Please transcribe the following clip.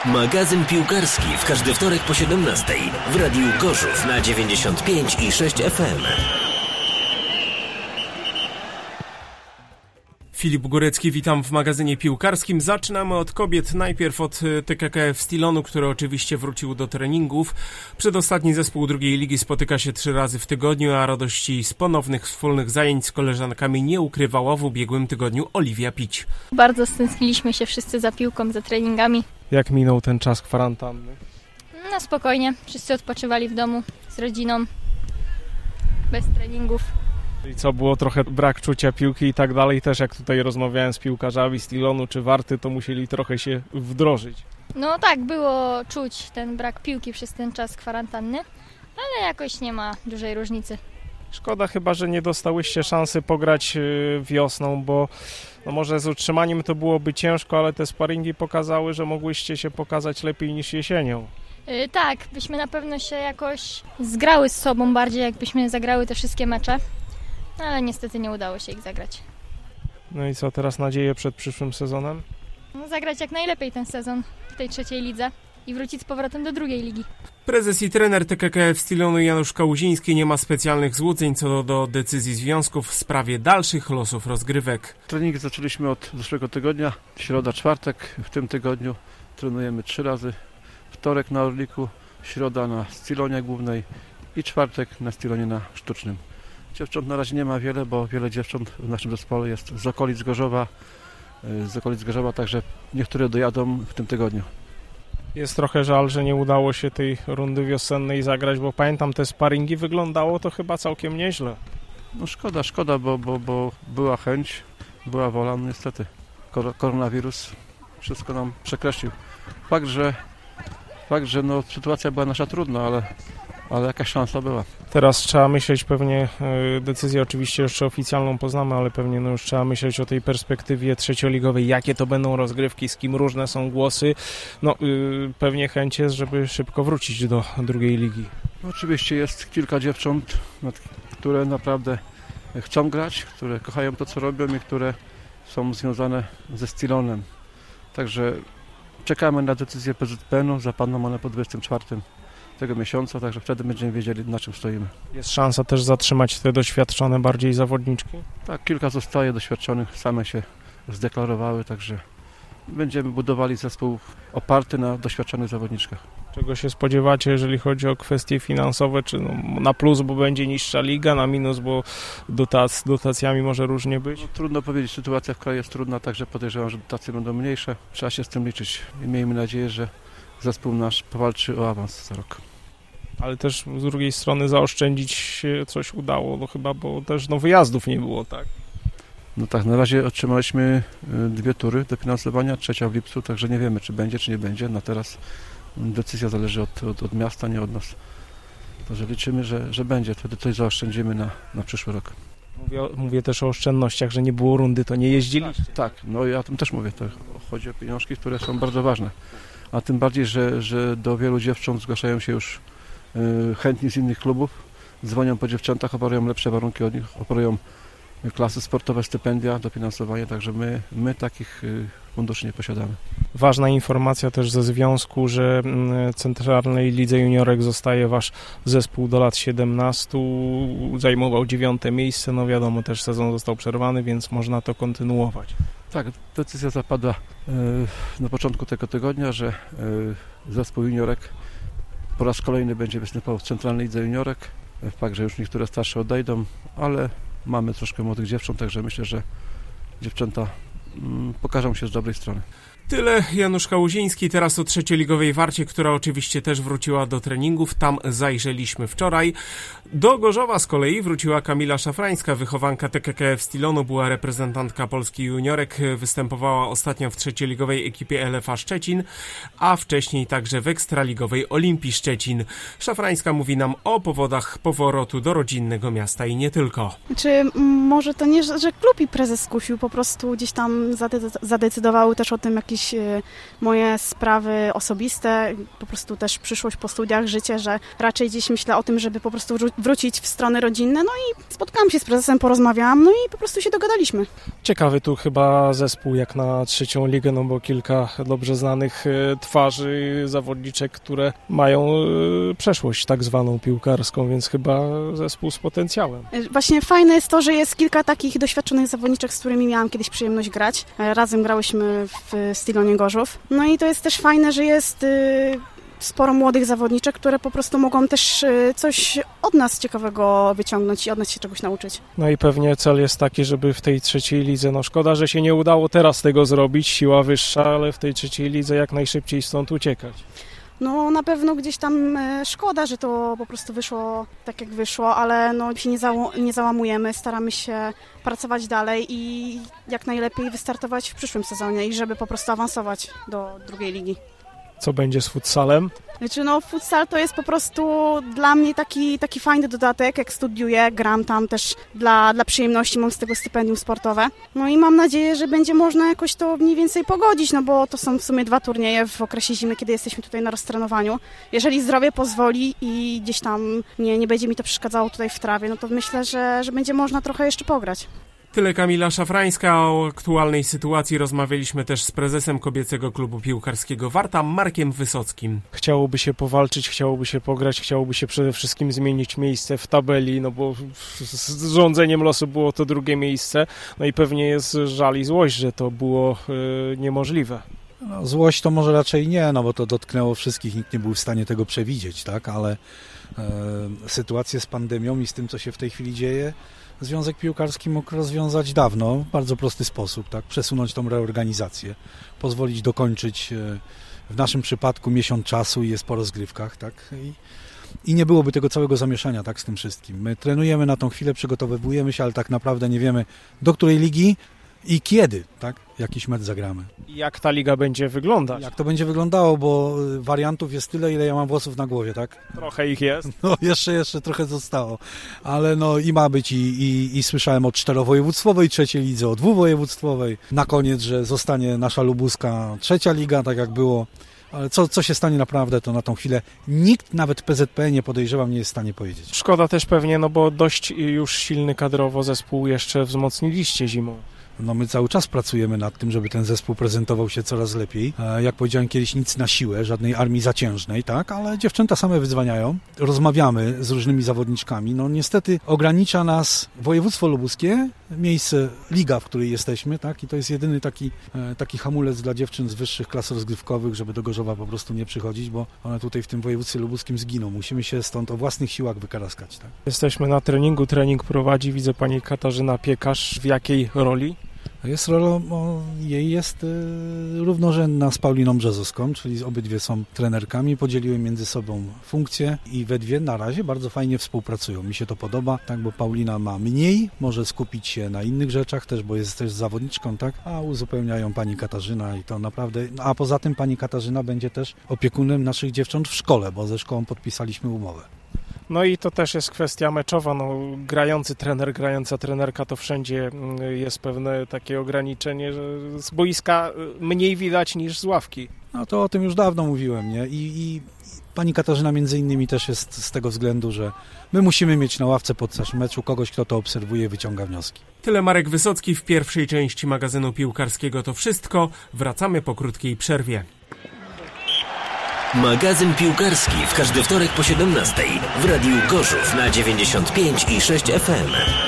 Magazyn piłkarski w każdy wtorek po 17 w Radiu Gorzów na 95,6 FM. Filip Górecki, witam w magazynie piłkarskim. Zaczynamy od kobiet. Najpierw od TKKF Stilonu, który oczywiście wrócił do treningów. Przedostatni zespół drugiej ligi spotyka się 3 razy w tygodniu, a radości z ponownych wspólnych zajęć z koleżankami nie ukrywała w ubiegłym tygodniu Oliwia Pić. Bardzo stęskniliśmy się wszyscy za piłką, za treningami. Jak minął ten czas kwarantanny? No spokojnie, wszyscy odpoczywali w domu z rodziną, bez treningów. I co, było trochę brak czucia piłki i tak dalej. Też jak tutaj rozmawiałem z piłkarzami Stilonu czy Warty, to musieli trochę się wdrożyć. No tak, było czuć ten brak piłki przez ten czas kwarantanny, ale jakoś nie ma dużej różnicy. Szkoda chyba, że nie dostałyście szansy pograć wiosną, bo no może z utrzymaniem to byłoby ciężko, ale te sparingi pokazały, że mogłyście się pokazać lepiej niż jesienią. Tak, byśmy na pewno się jakoś zgrały z sobą bardziej, jakbyśmy zagrały te wszystkie mecze, ale niestety nie udało się ich zagrać. No i co, teraz nadzieje przed przyszłym sezonem? No, zagrać jak najlepiej ten sezon w tej trzeciej lidze i wrócić z powrotem do drugiej ligi. Prezes i trener TKKF Stilonu Janusz Kałuziński nie ma specjalnych złudzeń co do decyzji związków w sprawie dalszych losów rozgrywek. Treningi zaczęliśmy od zeszłego tygodnia, środa, czwartek. W tym tygodniu trenujemy 3 razy. Wtorek na Orliku, środa na Stilonie głównej i czwartek na Stilonie na sztucznym. Dziewcząt na razie nie ma wiele, bo wiele dziewcząt w naszym zespole jest z okolic Gorzowa, także niektóre dojadą w tym tygodniu. Jest trochę żal, że nie udało się tej rundy wiosennej zagrać, bo pamiętam te sparingi, wyglądało to chyba całkiem nieźle. No szkoda, bo była chęć, była wola, no niestety koronawirus wszystko nam przekreślił. Fakt, że no, sytuacja była nasza trudna, ale jakaś szansa była. Teraz trzeba myśleć pewnie, decyzję oczywiście jeszcze oficjalną poznamy, ale pewnie no już trzeba myśleć o tej perspektywie trzecioligowej, jakie to będą rozgrywki, z kim różne są głosy. No pewnie chęć jest, żeby szybko wrócić do drugiej ligi. No, oczywiście jest kilka dziewcząt, które naprawdę chcą grać, które kochają to, co robią i które są związane ze Stilonem. Także czekamy na decyzję PZPN-u, zapadną one po 24 tego miesiąca, także wtedy będziemy wiedzieli, na czym stoimy. Jest szansa też zatrzymać te doświadczone bardziej zawodniczki? Tak, kilka zostaje doświadczonych, same się zdeklarowały, także będziemy budowali zespół oparty na doświadczonych zawodniczkach. Czego się spodziewacie, jeżeli chodzi o kwestie finansowe? Czy na plus, bo będzie niższa liga, na minus, bo dotacjami może różnie być? No, trudno powiedzieć, sytuacja w kraju jest trudna, także podejrzewam, że dotacje będą mniejsze. Trzeba się z tym liczyć i miejmy nadzieję, że zespół nasz powalczy o awans za rok. Ale też z drugiej strony zaoszczędzić się coś udało, no chyba, bo też wyjazdów nie było, tak? No tak, na razie otrzymaliśmy 2 tury dofinansowania, 3 w lipcu, także nie wiemy, czy będzie, czy nie będzie. Na teraz decyzja zależy od miasta, nie od nas. Także liczymy, że będzie, wtedy coś zaoszczędzimy na przyszły rok. Mówię też o oszczędnościach, że nie było rundy, to nie jeździliście. Tak, no ja o tym też mówię. To chodzi o pieniążki, które są bardzo ważne. A tym bardziej, że do wielu dziewcząt zgłaszają się już chętni z innych klubów, dzwonią po dziewczętach, oferują lepsze warunki od nich, oferują klasy sportowe, stypendia, dofinansowanie, także my takich funduszy nie posiadamy. Ważna informacja też ze związku, że w Centralnej Lidze Juniorek zostaje wasz zespół do lat 17, zajmował 9. miejsce, no wiadomo, też sezon został przerwany, więc można to kontynuować. Tak, decyzja zapadła na początku tego tygodnia, że zespół juniorek po raz kolejny będzie występował w Centralnej Lidze Juniorek. Fakt, że już niektóre starsze odejdą, ale mamy troszkę młodych dziewcząt, także myślę, że dziewczęta pokażą się z dobrej strony. Tyle Janusz Kałuziński, teraz o trzecioligowej Warcie, która oczywiście też wróciła do treningów, tam zajrzeliśmy wczoraj. Do Gorzowa z kolei wróciła Kamila Szafrańska, wychowanka TKKF Stilonu, była reprezentantka Polski juniorek, występowała ostatnio w trzecioligowej ekipie LFA Szczecin, a wcześniej także w ekstraligowej Olimpii Szczecin. Szafrańska mówi nam o powodach powrotu do rodzinnego miasta i nie tylko. Czy może to nie, że klub i prezes skusił, po prostu gdzieś tam zadecydowały też o tym jakieś jakieś moje sprawy osobiste, po prostu też przyszłość po studiach, życie, że raczej gdzieś myślę o tym, żeby po prostu wrócić w strony rodzinne. No i spotkałam się z prezesem, porozmawiałam, no i po prostu się dogadaliśmy. Ciekawy tu chyba zespół jak na 3. ligę, no bo kilka dobrze znanych twarzy, zawodniczek, które mają przeszłość tak zwaną piłkarską, więc chyba zespół z potencjałem. Właśnie fajne jest to, że jest kilka takich doświadczonych zawodniczek, z którymi miałam kiedyś przyjemność grać. Razem grałyśmy w Stilonie Gorzów. No i to jest też fajne, że jest sporo młodych zawodniczek, które po prostu mogą też coś od nas ciekawego wyciągnąć i od nas się czegoś nauczyć. No i pewnie cel jest taki, żeby w tej 3. lidze, no szkoda, że się nie udało teraz tego zrobić, siła wyższa, ale w tej 3. lidze jak najszybciej stąd uciekać. No na pewno gdzieś tam szkoda, że to po prostu wyszło tak jak wyszło, ale no się nie załamujemy, staramy się pracować dalej i jak najlepiej wystartować w przyszłym sezonie i żeby po prostu awansować do 2. ligi. Co będzie z futsalem? Znaczy no futsal to jest po prostu dla mnie taki fajny dodatek, jak studiuję, gram tam też dla przyjemności, mam z tego stypendium sportowe. No i mam nadzieję, że będzie można jakoś to mniej więcej pogodzić, no bo to są w sumie 2 turnieje w okresie zimy, kiedy jesteśmy tutaj na roztrenowaniu. Jeżeli zdrowie pozwoli i gdzieś tam nie będzie mi to przeszkadzało tutaj w trawie, no to myślę, że będzie można trochę jeszcze pograć. Tyle Kamila Szafrańska. O aktualnej sytuacji rozmawialiśmy też z prezesem kobiecego klubu piłkarskiego Warta, Markiem Wysockim. Chciałoby się powalczyć, chciałoby się pograć, chciałoby się przede wszystkim zmienić miejsce w tabeli, no bo z rządzeniem losu było to 2. miejsce. No i pewnie jest żal i złość, że to było niemożliwe. No, złość to może raczej nie, no bo to dotknęło wszystkich, nikt nie był w stanie tego przewidzieć, tak, ale sytuację z pandemią i z tym, co się w tej chwili dzieje, Związek Piłkarski mógł rozwiązać dawno, w bardzo prosty sposób, tak, przesunąć tą reorganizację, pozwolić dokończyć w naszym przypadku miesiąc czasu i jest po rozgrywkach, tak, i nie byłoby tego całego zamieszania, tak, z tym wszystkim. My trenujemy na tą chwilę, przygotowujemy się, ale tak naprawdę nie wiemy, do której ligi i kiedy, tak, jakiś mecz zagramy. Jak ta liga będzie wyglądać? Jak to będzie wyglądało, bo wariantów jest tyle, ile ja mam włosów na głowie, tak? Trochę ich jest. No jeszcze trochę zostało, ale no i ma być i słyszałem o 4-województwowej 3. lidze, o 2-województwowej. Na koniec, że zostanie nasza lubuska 3. liga, tak jak było. Ale co się stanie naprawdę, to na tą chwilę nikt, nawet PZPN nie podejrzewam, nie jest w stanie powiedzieć. Szkoda też pewnie, no bo dość już silny kadrowo zespół jeszcze wzmocniliście zimą. No my cały czas pracujemy nad tym, żeby ten zespół prezentował się coraz lepiej. Jak powiedziałem kiedyś, nic na siłę, żadnej armii zaciężnej, tak, ale dziewczęta same wyzwaniają. Rozmawiamy z różnymi zawodniczkami. No niestety ogranicza nas województwo lubuskie, miejsce, liga, w której jesteśmy, tak, i to jest jedyny taki hamulec dla dziewczyn z wyższych klas rozgrywkowych, żeby do Gorzowa po prostu nie przychodzić, bo one tutaj w tym województwie lubuskim zginą. Musimy się stąd o własnych siłach wykaraskać, tak. Jesteśmy na treningu, trening prowadzi, widzę pani Katarzyna Piekarz. W jakiej roli? Jest rolą, jej jest równorzędna z Pauliną Brzezowską, czyli obydwie są trenerkami, podzieliły między sobą funkcje i we dwie na razie bardzo fajnie współpracują. Mi się to podoba, tak, bo Paulina ma mniej, może skupić się na innych rzeczach też, bo jest też zawodniczką, tak, a uzupełniają pani Katarzyna i to naprawdę, a poza tym pani Katarzyna będzie też opiekunem naszych dziewcząt w szkole, bo ze szkołą podpisaliśmy umowę. No i to też jest kwestia meczowa, no grający trener, grająca trenerka, to wszędzie jest pewne takie ograniczenie, że z boiska mniej widać niż z ławki. No to o tym już dawno mówiłem, nie? I pani Katarzyna między innymi też jest z tego względu, że my musimy mieć na ławce podczas meczu kogoś, kto to obserwuje, wyciąga wnioski. Tyle Marek Wysocki w pierwszej części magazynu piłkarskiego. To wszystko. Wracamy po krótkiej przerwie. Magazyn piłkarski w każdy wtorek po 17:00 w Radiu Gorzów na 95,6 FM.